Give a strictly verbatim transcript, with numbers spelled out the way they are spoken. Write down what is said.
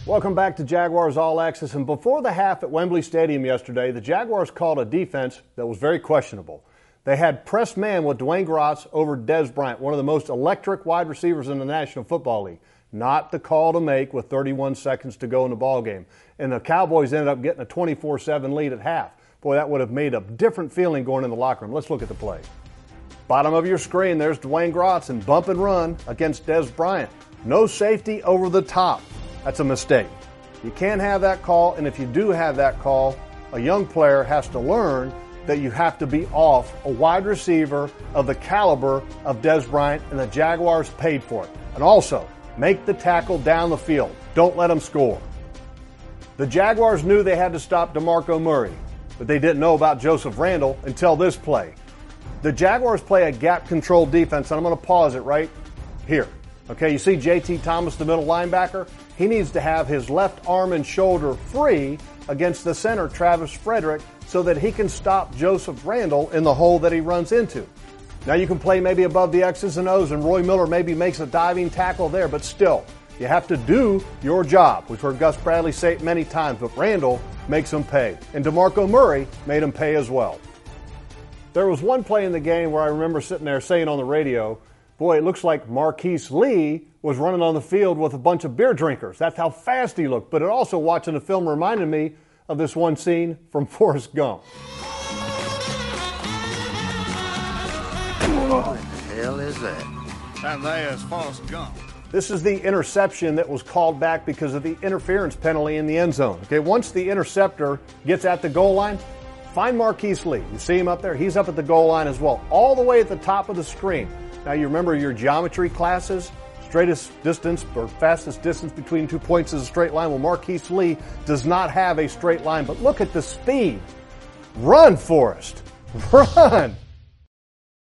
Welcome back to Jaguars All Access. And before the half at Wembley Stadium yesterday, the Jaguars called a defense that was very questionable. They had press man with Dwayne Gratz over Dez Bryant, one of the most electric wide receivers in the National Football League. Not the call to make with thirty-one seconds to go in the ballgame. And the Cowboys ended up getting a twenty-four seven lead at half. Boy, that would have made a different feeling going in the locker room. Let's look at the play. Bottom of your screen, there's Dwayne Gratz and bump and run against Dez Bryant. No safety over the top. That's a mistake. You can't have that call, and if you do have that call, a young player has to learn that you have to be off a wide receiver of the caliber of Dez Bryant, and the Jaguars paid for it. And also, make the tackle down the field. Don't let them score. The Jaguars knew they had to stop DeMarco Murray, but they didn't know about Joseph Randle until this play. The Jaguars play a gap-controlled defense, and I'm going to pause it right here. Okay, you see J T Thomas, the middle linebacker? He needs to have his left arm and shoulder free against the center, Travis Frederick, so that he can stop Joseph Randle in the hole that he runs into. Now you can play maybe above the X's and O's, and Roy Miller maybe makes a diving tackle there, but still, you have to do your job. We've heard Gus Bradley say it many times, but Randle makes him pay. And DeMarco Murray made him pay as well. There was one play in the game where I remember sitting there saying on the radio, boy, it looks like Marquise Lee was running on the field with a bunch of beer drinkers. That's how fast he looked. But it also, watching the film, reminded me of this one scene from Forrest Gump. What the hell is that? And there's Forrest Gump. This is the interception that was called back because of the interference penalty in the end zone. Okay, once the interceptor gets at the goal line, find Marquise Lee. You see him up there? He's up at the goal line as well, all the way at the top of the screen. Now, you remember your geometry classes? Straightest distance or fastest distance between two points is a straight line. Well, Marquise Lee does not have a straight line, but look at the speed. Run, Forrest. Run.